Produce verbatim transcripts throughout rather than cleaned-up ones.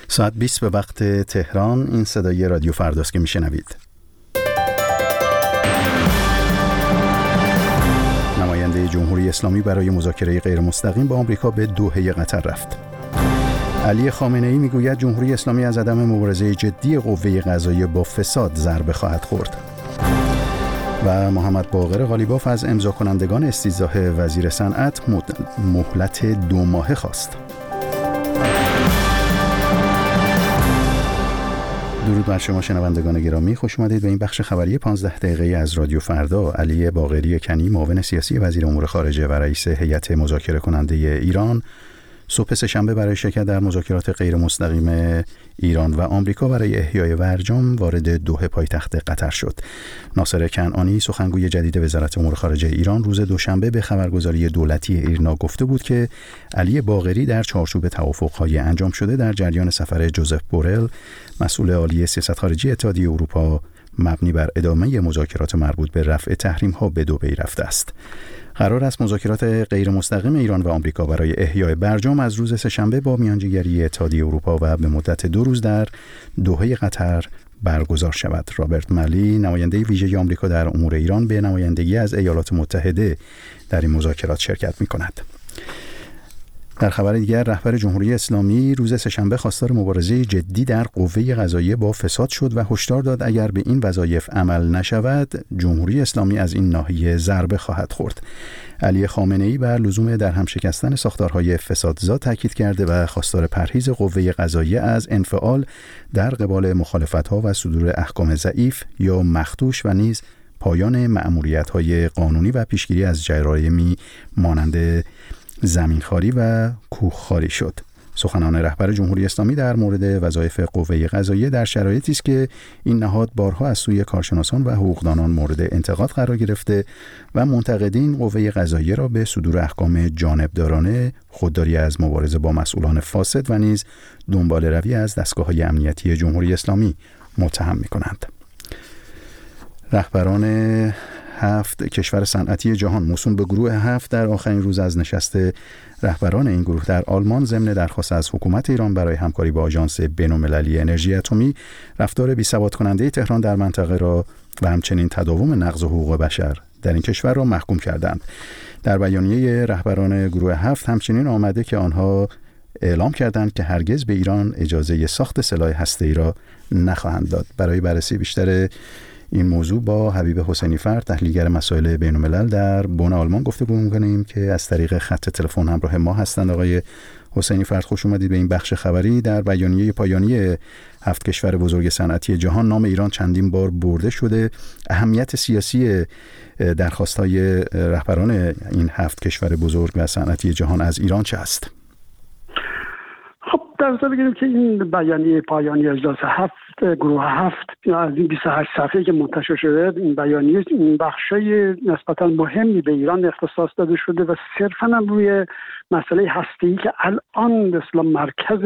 ساعت بیست به وقت تهران. این صدای رادیو فرداست که میشنوید. نماینده جمهوری اسلامی برای مذاکره غیر مستقیم با آمریکا به دوحه قطر رفت. علی خامنه‌ای میگوید جمهوری اسلامی از عدم مبارزه جدی قوه قضاییه با فساد ضربه خواهد خورد. و محمد باقر قالیباف از امضا کنندگان استیضاح وزیر صنعت مهلت دو ماهه خواست. درود بر شما شنوندگان گرامی، خوش اومدید به این بخش خبری پانزده دقیقه‌ای از رادیو فردا. علی باقری کنی، معاون سیاسی وزیر امور خارجه و رئیس هیئت مذاکره کننده ایران، صبح سه‌شنبه برای شرکت در مذاکرات غیر مستقیم ایران و آمریکا برای احیای برجام وارد دوحه پایتخت قطر شد. ناصر کنعانی، سخنگوی جدید وزارت امور خارجه ایران، روز دوشنبه به خبرگزاری دولتی ایرنا گفته بود که علی باقری در چارچوب توافق‌های انجام شده در جریان سفر جوزف بورل، مسئول عالی سیاست خارجی اتحادیه اروپا، مبنی بر ادامه مذاکرات مربوط به رفع تحریم‌ها به دبی رفته است. قرار است مذاکرات غیر مستقیم ایران و آمریکا برای احیای برجام از روز سه‌شنبه با میانجیگری اتحادیه اروپا و به مدت دو روز در دوحه قطر برگزار شود. رابرت مالی، نماینده ویژه آمریکا در امور ایران، به نمایندگی از ایالات متحده در این مذاکرات شرکت می‌کند. در خبر دیگر، رهبر جمهوری اسلامی روز سه‌شنبه خواستار مبارزه جدی در قوه قضاییه با فساد شد و هشدار داد اگر به این وظایف عمل نشود، جمهوری اسلامی از این ناحیه ضربه خواهد خورد. علی خامنه‌ای بر لزوم درهم شکستن ساختارهای فسادزا تاکید کرده و خواستار پرهیز قوه قضاییه از انفعال در قبال مخالفت‌ها و صدور احکام ضعیف یا مخدوش و نیز پایان مأموریت‌های قانونی و پیشگیری از جرایمی مانند زمینخواری و کوهخواری شد. سخنان رهبر جمهوری اسلامی در مورد وظایف قوه قضاییه در شرایطی است که این نهاد بارها از سوی کارشناسان و حقوقدانان مورد انتقاد قرار گرفته و منتقدین قوه قضاییه را به صدور احکام جانبدارانه، خودداری از مبارزه با مسئولان فاسد و نیز دنبال روی از دستگاه‌های امنیتی جمهوری اسلامی متهم می‌کنند. رهبران هفت کشور صنعتی جهان موسوم به گروه هفت در آخرین روز از نشست رهبران این گروه در آلمان ضمن درخواست از حکومت ایران برای همکاری با آژانس بین‌المللی انرژی اتمی، رفتار بی‌ثبات کننده تهران در منطقه را و همچنین تداوم نقض حقوق بشر در این کشور را محکوم کردند. در بیانیه رهبران گروه هفت همچنین آمده که آنها اعلام کردند که هرگز به ایران اجازه ساخت سلاح هسته‌ای را نخواهند داد. برای بررسی بیشتر این موضوع با حبیب حسینی فرد، تحلیلگر مسائل بین‌الملل در بن آلمان گفتگو می‌کنیم که از طریق خط تلفن همراه ما هستند. آقای حسینی فرد، خوش اومدید به این بخش خبری. در بیانیه پایانی هفت کشور بزرگ صنعتی جهان نام ایران چندین بار برده شده. اهمیت سیاسی درخواست‌های رهبران این هفت کشور بزرگ و صنعتی جهان از ایران چه است؟ خب در نظر بگیریم که این بیانیه پایانی اجلاس هفت گروه هفت از این بیست و هشت صفحه که منتشر شده، این بیانیه این بخشای نسبتا مهمی به ایران اختصاص داده شده و صرفاً روی مسئله هسته‌ای که الان به اصطلاح مرکز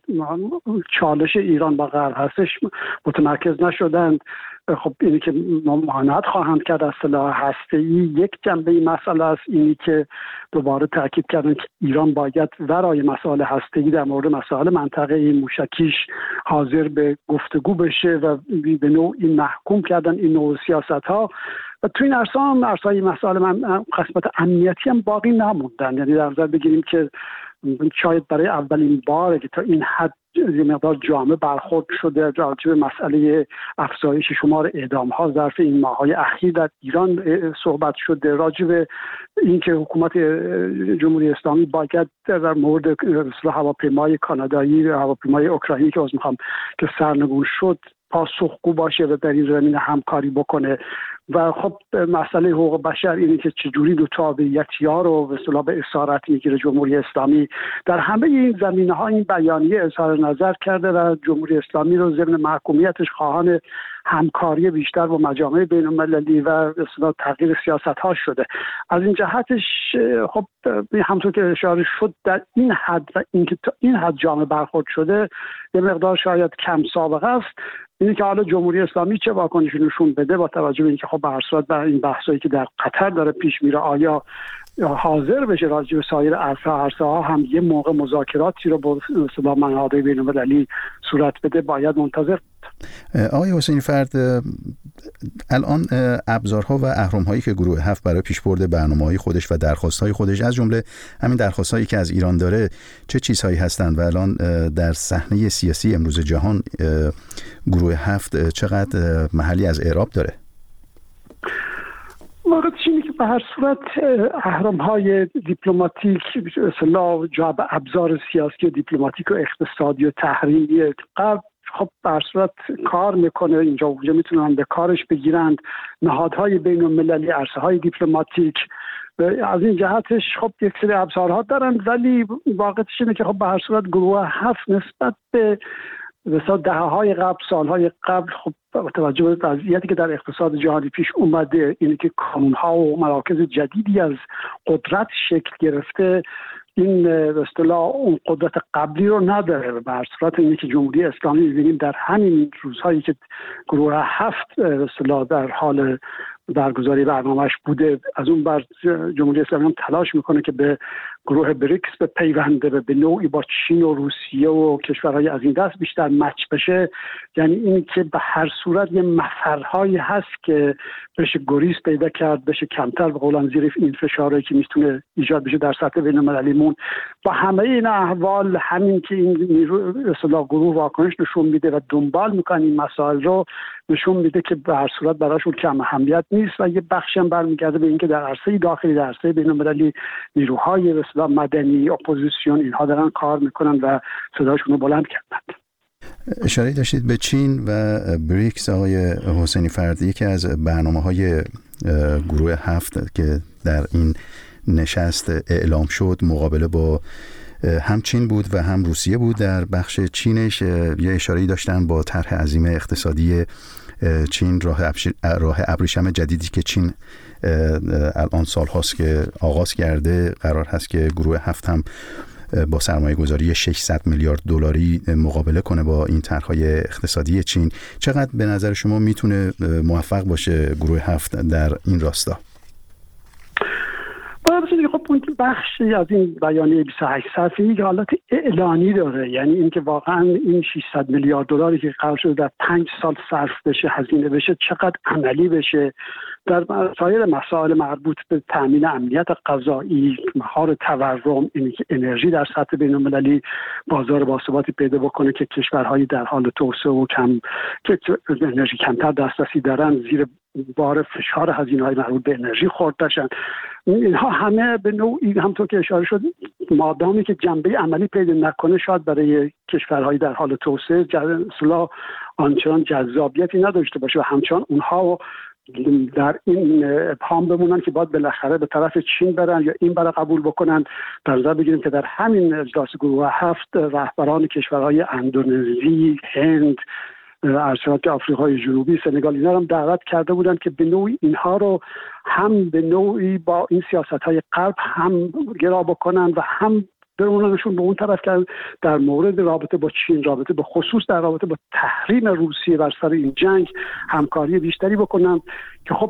چالش ایران با غرب هستش متمرکز نشدند. خب اینی که ممانعت خواهند کرد از سلاح هسته‌ای یک جنبه مسئله است. اینی که دوباره تاکید کردن که ایران باید ورای مسائل هسته‌ای در مورد مسائل منطقه موشکیش حاضر به گفتگو بشه و به نوعی محکوم کردن این نوع سیاست‌ها. و تو این عرصه هم عرصه‌های مسائل من قسمت امنیتی هم باقی نموندن. یعنی در نظر بگیریم که شاید برای اولین باره که تا این حد یه مقدار جامع برخورد شده راجع به مسئله افزایش شمار اعدام‌ها ظرف این ماه‌های اخیر در ایران صحبت شده، راجع به اینکه حکومت جمهوری اسلامی باید در مورد هواپیمای کانادایی، هواپیمای اوکراینی که از می‌خوام که سرنگون شد پاسخگو باشه و در این زمینه همکاری بکنه. و خب مسئله حقوق بشر اینه که چجوری دو تابعیتی‌ها رو به اصطلاح به اسارت میگیره جمهوری اسلامی. در همه این زمینه‌ها این بیانیه اظهار نظر کرده و جمهوری اسلامی رو ضمن محکومیتش خواهان همکاری بیشتر با مجامع بین‌المللی و اصطلاح تغییر سیاست‌ها شده. از این جهتش خب همونطور که اشاره شد در این حد و اینکه تا این حد جامع برخورد شده یه مقدار شاید کم سابقه است. اینه که حالا جمهوری اسلامی چه واکنشی نشون بده با توجه به اینکه خب به هر صورت در این بحثایی که در قطر داره پیش میره آیا حاضر بشه راجع به سایر عرصه عرصه ها هم یه موقع مذاکراتی رو با اصطلاح منابع بین‌المللی صورت بده، باید منتظر. آقای حسینی فرد، الان ابزارها و اهرم‌هایی که گروه هفت برای پیشبرد برنامه‌های خودش و درخواست‌های خودش از جمله همین درخواست‌هایی که از ایران داره چه چیزهایی هستند و الان در صحنه سیاسی امروز جهان گروه هفت چقدر محلی از اعراب داره؟ واقعیتش اینه که به هر صورت اهرم‌های دیپلماتیک اصطلاح جاب ابزار سیاسی و دیپلماتیک و اقتصادی و تحریمی غرب خب به هر صورت کار میکنه، اینجا اونجا میتونن به کارش بگیرند. نهادهای بین المللی، عرصه‌های دیپلماتیک از این جهتش خب یک سری ابزارها دارن، ولی واقعیتش اینه که خب به هر صورت گروه هفت نسبت به مثلا دهه‌های قبل، سالهای قبل، خب با توجه به وضعیتی که در اقتصاد جهانی پیش اومده، اینه که کانون‌ها و مراکز جدیدی از قدرت شکل گرفته، این به اصطلاح اون قدرت قبلی رو نداره. به هر صورت اینه که جمهوری اسلامی می‌بینیم در همین روزهایی که گروه هفت به اصطلاح در حال برگزاری برنامه‌اش بوده، از اون بر جمهوری اسلامی هم تلاش میکنه که به گروه بریکس به پیونده و به نوعی با چین و روسیه و کشورهای از این دست بیشتر مچ بشه. یعنی این که به هر صورت یه مفرهایی هست که بشه گریز پیدا کرد، بشه کمتر به قولن زیر این فشارهایی که میتونه ایجاد بشه در سطح بین‌المللیمون. با همه این احوال همین که این نیرو اصطلاح گروه واکنش نشون میده و دنبال میکنن این مسائل رو، نشون میده که به هر صورت براشون کم اهمیت نیست و یه بخشی هم برمیگرده به اینکه در عرصه داخلی، در عرصه بین‌المللی نیروهای به اصطلاح مدنی، اپوزیسیون، اینها دارن کار میکنن و صداشون رو بلند کردن. اشاره داشتید به چین و بریکس. آقای حسینی فرد، یکی از برنامه‌های گروه هفت که در این نشست اعلام شد مقابله با هم چین بود و هم روسیه بود. در بخش چینش یه اشاره‌ای داشتن با طرح عظیم اقتصادی چین، راه راه ابریشم جدیدی که چین الان سال هاست که آغاز کرده. قرار هست که گروه هفت هم با سرمایه گذاری ششصد میلیارد دلاری مقابله کنه با این طرح‌های اقتصادی چین. چقدر به نظر شما میتونه موفق باشه گروه هفت در این راستا؟ باید خب اون بخشی از این بیانیه بیست و هشت صفحه‌ای یک حالت اعلانی داره، یعنی اینکه واقعا این ششصد میلیارد دلاری که قرار شده در پنج سال صرف بشه، هزینه بشه، چقدر عملی بشه در سایر مسائل مربوط به تامین امنیت غذایی، مهار تورم، اینکه انرژی در سطح بین‌المللی بازار باثباتی پیدا بکنه که کشورهای در حال توسعه و کم که انرژی کمتر دسترسی دارن زیر بار فشار هزینه‌های مربوط به انرژی خورد بشن. اینها همه به نوعی همونطور که اشاره شد مادامی که جنبه عملی پیدا نکنه شاید برای کشورهای در حال توسعه اصلا آنچنان جذابیتی نداشته باشه و همچنان اونها در این ابهام بمونن که باید بالاخره به طرف چین برن یا این برای قبول بکنن. در نظر بگیریم که در همین اجلاس گروه هفت رهبران کشورهای اندونزی، هند، ارشاد آفریقای جنوبی، سنگال اینا هم دعوت کرده بودن که به نوعی اینها رو هم به نوعی با این سیاست‌های غرب هم گرا بکنن و هم برونشون به اون طرف که در مورد رابطه با چین، رابطه به خصوص در رابطه با تحریم روسیه بر سر این جنگ همکاری بیشتری بکنن که خب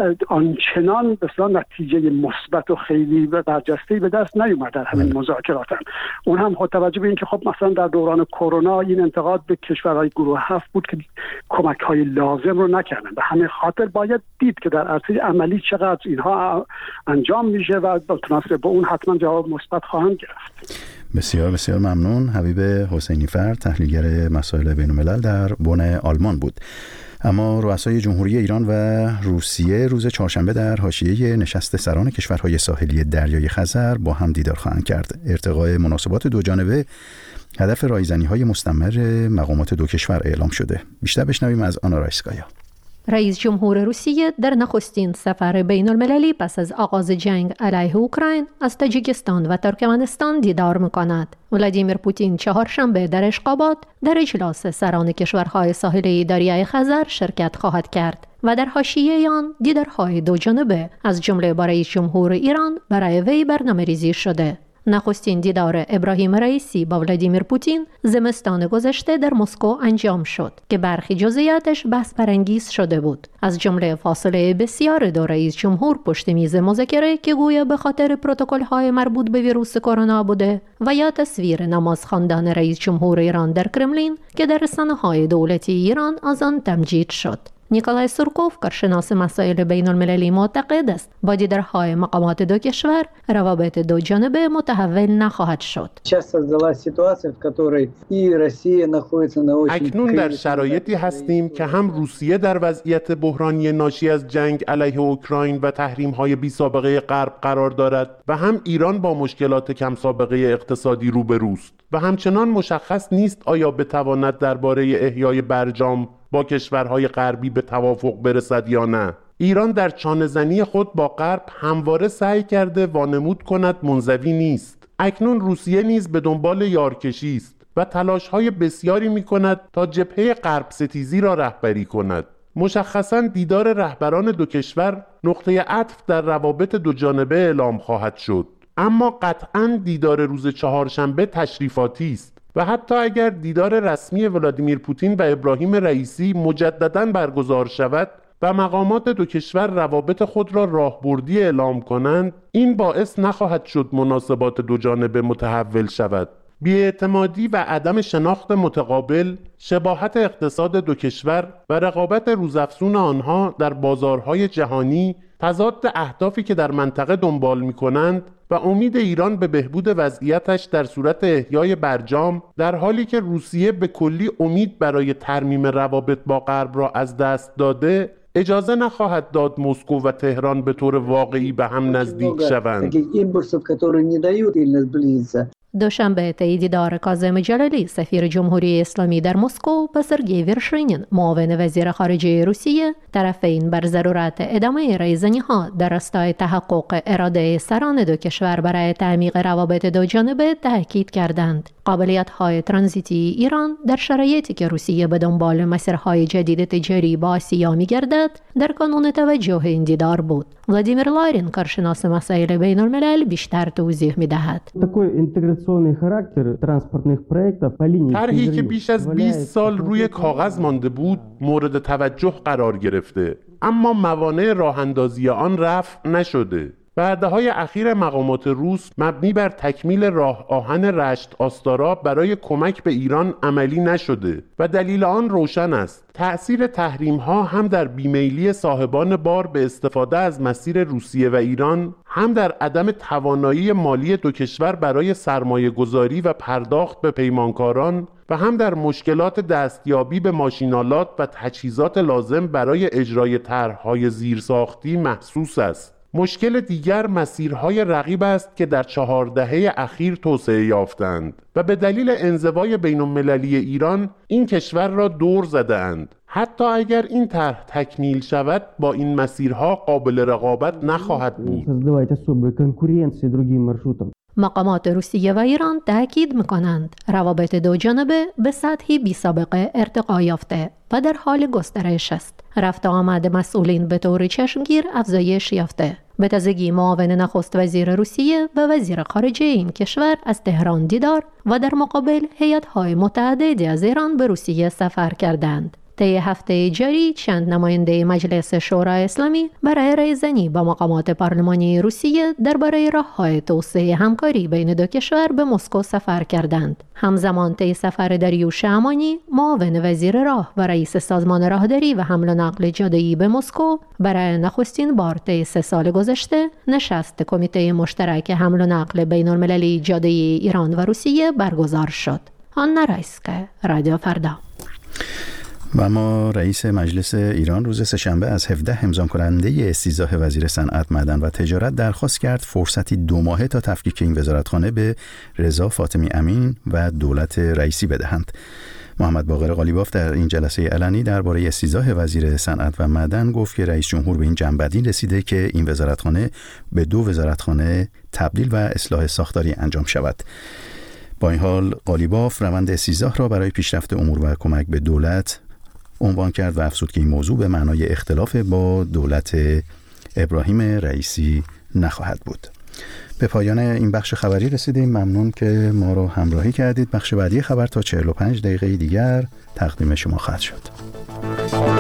آنچنان مثلا نتیجه مثبت و خیلی برجسته‌ای به دست نیومد در همین مذاکرات. اون هم خود توجه به این که خب مثلا در دوران کرونا این انتقاد به کشورهای گروه هفت بود که کمک‌های لازم رو نکردن. به همین خاطر باید دید که در عرصه عملی چقدر اینها انجام میشه و متناسب با اون حتما جواب مثبت خواهند گرفت. بسیار بسیار ممنون. حبیب حسینی فرد، تحلیلگر مسائل بین‌الملل در بن آلمان بود. اما رؤسای جمهوری ایران و روسیه روز چهارشنبه در حاشیه نشست سران کشورهای ساحلی دریای خزر با هم دیدار خواهند کرد. ارتقاء مناسبات دو جانبه هدف رایزنی‌های مستمر مقامات دو کشور اعلام شده. بیشتر بشنویم از آنا رایسکایا. رئیس جمهور روسیه در نخستین سفر بین المللی پس از آغاز جنگ علیه اوکراین از تاجیکستان و ترکمنستان دیدار می‌کند. ولادیمیر پوتین چهارشنبه در اشخاباد در اجلاس سران کشورهای ساحلی دریای خزر شرکت خواهد کرد و در حاشیه آن دیدارهای دو جانبه از جمله با رئیس جمهور ایران برای وی برنامه‌ریزی شده. نخستین دیدار ابراهیم رئیسی با ولادیمیر پوتین زمستان گذشته در مسکو انجام شد که برخی جزئیاتش بحث برانگیز شده بود، از جمله فاصله بسیار دو رئیس جمهور پشت میز مذاکره که گویا به خاطر پروتکل‌های مربوط به ویروس کرونا بوده و یا تصویر نماز خواندن رئیس جمهور ایران در کرملین که در رسانه‌های دولتی ایران از آن تمجید شد. نیکولای سورکوف، کارشناس مسائل بین المللی، معتقد است با دیدارهای مقامات دو کشور روابط دو جانبه متحول نخواهد شد. اکنون در شرایطی هستیم که هم روسیه در وضعیت بحرانی ناشی از جنگ علیه اوکراین و تحریم‌های بی سابقه غرب قرار دارد و هم ایران با مشکلات کم سابقه اقتصادی روبروست و همچنان مشخص نیست آیا بتواند درباره احیای برجام با کشورهای غربی به توافق برسد یا نه. ایران در چانه‌زنی خود با غرب همواره سعی کرده وانمود کند منزوی نیست. اکنون روسیه نیز به دنبال یارکشی است و تلاش‌های بسیاری می‌کند تا جبهه غرب ستیزی را رهبری کند. مشخصاً دیدار رهبران دو کشور نقطه عطف در روابط دو جانبه اعلام خواهد شد. اما قطعاً دیدار روز چهارشنبه تشریفاتی است و حتی اگر دیدار رسمی ولادیمیر پوتین و ابراهیم رئیسی مجدداً برگزار شود و مقامات دو کشور روابط خود را راهبردی اعلام کنند، این باعث نخواهد شد مناسبات دو جانبه متحول شود. بی‌اعتمادی و عدم شناخت متقابل، شباهت اقتصاد دو کشور و رقابت روزافزون آنها در بازارهای جهانی، تضاد اهدافی که در منطقه دنبال می‌کنند و امید ایران به بهبود وضعیتش در صورت احیای برجام، در حالی که روسیه به کلی امید برای ترمیم روابط با غرب را از دست داده، اجازه نخواهد داد مسکو و تهران به طور واقعی به هم نزدیک شوند. دوشنبه طی دیدار کاظم جلالی سفیر جمهوری اسلامی در مسکو با سرگئی ورشینین معاون وزیر خارجه روسیه، طرفین بر ضرورت ادامه ریزنی‌ها در راستای تحقق اراده سران دو کشور برای تعمیق روابط دو جانبه تاکید کردند. قابلیت‌های ترانزیتی ایران در شرایطی که روسیه به دنبال مسیرهای جدید تجاری با آسیا می‌گردد در کانون توجه این دیدار بود. ولادیمیر لارین، کارشناس مسائل بین الملل، بیشتر توضیح می‌دهد. طرحی که بیش از بیست سال روی کاغذ مانده بود مورد توجه قرار گرفته، اما موانع راه اندازی آن رفع نشده. وعده‌های اخیر مقامات روس مبنی بر تکمیل راه آهن رشت آستارا برای کمک به ایران عملی نشده و دلیل آن روشن است. تأثیر تحریم‌ها هم در بیمیلی صاحبان بار به استفاده از مسیر روسیه و ایران، هم در عدم توانایی مالی دو کشور برای سرمایه‌گذاری و پرداخت به پیمانکاران و هم در مشکلات دستیابی به ماشین‌آلات و تجهیزات لازم برای اجرای طرح‌های زیرساختی محسوس است. مشکل دیگر مسیرهای رقیب است که در چهار دهه اخیر توسعه یافتند و به دلیل انزوای بین‌المللی ایران این کشور را دور زدند. حتی اگر این طرح تکمیل شود با این مسیرها قابل رقابت نخواهد بود. مقامات روسیه و ایران تاکید می‌کنند روابط دو جانبه به سطحی بی‌سابقه ارتقا یافته و در حال گسترش است. رفت آمد مسئولین به طور چشمگیر افزایش یافته. به تازگی معاون نخست وزیر روسیه و وزیر خارجه این کشور از تهران دیدار و در مقابل هیئت‌های متعددی از ایران به روسیه سفر کردند. طی هفته جاری چند نماینده مجلس شورای اسلامی برای رایزنی با مقامات پارلمانی روسیه درباره راه‌های توسعه همکاری بین دو کشور به مسکو سفر کردند. همزمان طی سفر دریوش امانی، معاون وزیر راه و رئیس سازمان راهداری و حمل و نقل جاده‌ای به مسکو برای نخستین بار طی سه سال گذشته نشست کمیته مشترک حمل و نقل بین‌المللی جاده‌ای ایران و روسیه برگزار شد. آنا رایسکه، رادیو فردا. و اما رئیس مجلس ایران روز سه‌شنبه از هفده امضا کننده استیضاح وزیر صنعت، معدن و تجارت درخواست کرد فرصتی دو ماهه تا تفکیک این وزارتخانه به رضا فاطمی امین و دولت رئیسی بدهند. محمد باقر قالیباف در این جلسه علنی درباره استیضاح وزیر صنعت و معدن گفت که رئیس جمهور به این جنبندی رسیده که این وزارتخانه به دو وزارتخانه تبدیل و اصلاح ساختاری انجام شود. با این حال قالیباف روند استیضاح را برای پیشرفت امور و کمک به دولت عنوان کرد و افزود که این موضوع به معنای اختلاف با دولت ابراهیم رئیسی نخواهد بود. به پایان این بخش خبری رسیدیم. ممنون که ما رو همراهی کردید. بخش بعدی خبر تا چهل و پنج دقیقه دیگر تقدیم شما خواهد شد.